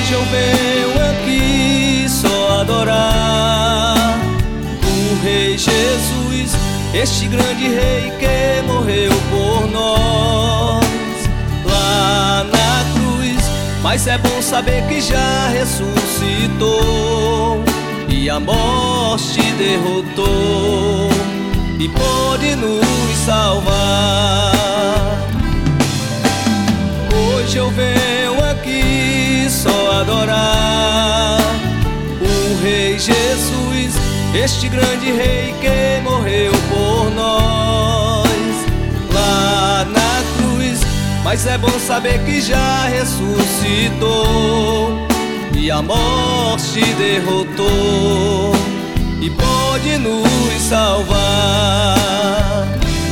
Hoje eu venho aqui só adorar o Rei Jesus, este grande Rei que morreu por nós lá na cruz. Mas é bom saber que já ressuscitou e a morte derrotou e pode nos salvar. Hoje eu venho aqui só adorar o Rei Jesus, este grande Rei que morreu por nós lá na cruz. Mas é bom saber que já ressuscitou e a morte derrotou e pode nos salvar.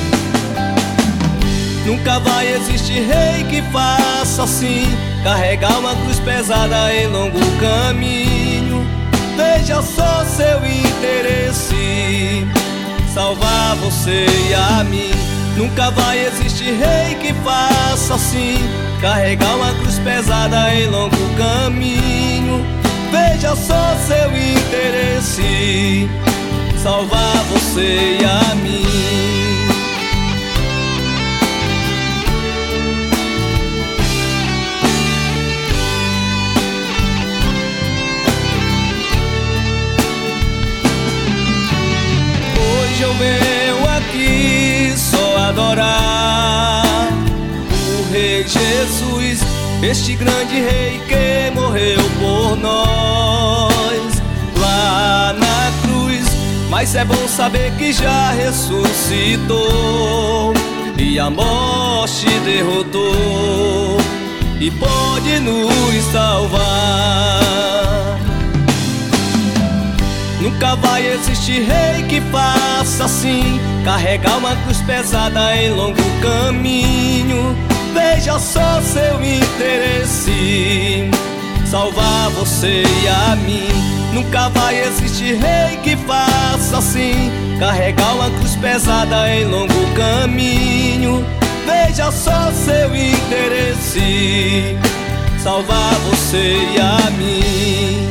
Nunca vai existir rei que faça assim, carregar uma cruz pesada em longo caminho. Veja só seu interesse, salvar você e a mim. Nunca vai existir rei que faça assim, carregar uma cruz pesada em longo caminho. Veja só seu interesse, salvar você e a mim. Hoje eu venho aqui só adorar o Rei Jesus, este grande Rei que morreu por nós lá na cruz. Mas é bom saber que já ressuscitou e a morte derrotou e pode nos salvar. Nunca vai existir rei que faça assim, carregar uma cruz pesada em longo caminho. Veja só seu interesse, salvar você e a mim. Nunca vai existir rei que faça assim, carregar uma cruz pesada em longo caminho. Veja só seu interesse, salvar você e a mim.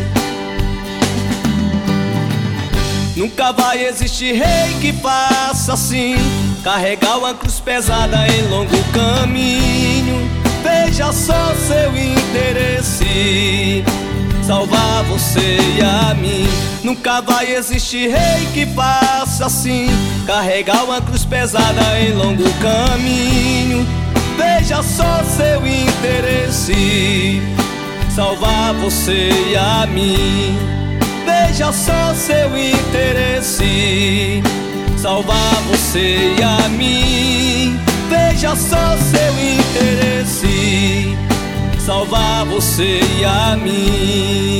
Nunca vai existir rei que faça assim, carregar uma cruz pesada em longo caminho. Veja só seu interesse, salvar você e a mim. Nunca vai existir rei que faça assim, carregar uma cruz pesada em longo caminho. Veja só seu interesse, salvar você e a mim. Veja só seu interesse, salvar você e a mim. Veja só seu interesse, salvar você e a mim.